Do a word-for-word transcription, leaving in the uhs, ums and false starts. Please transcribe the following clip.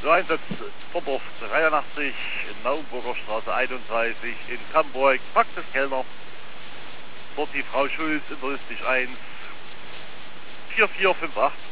So Einsatz vom Dorf dreiundachtzig, in Naumburger Straße einunddreißig, in Hamburg, Praxiskellner. Dort die Frau Schulz in der Liste eins, vier vier fünf acht.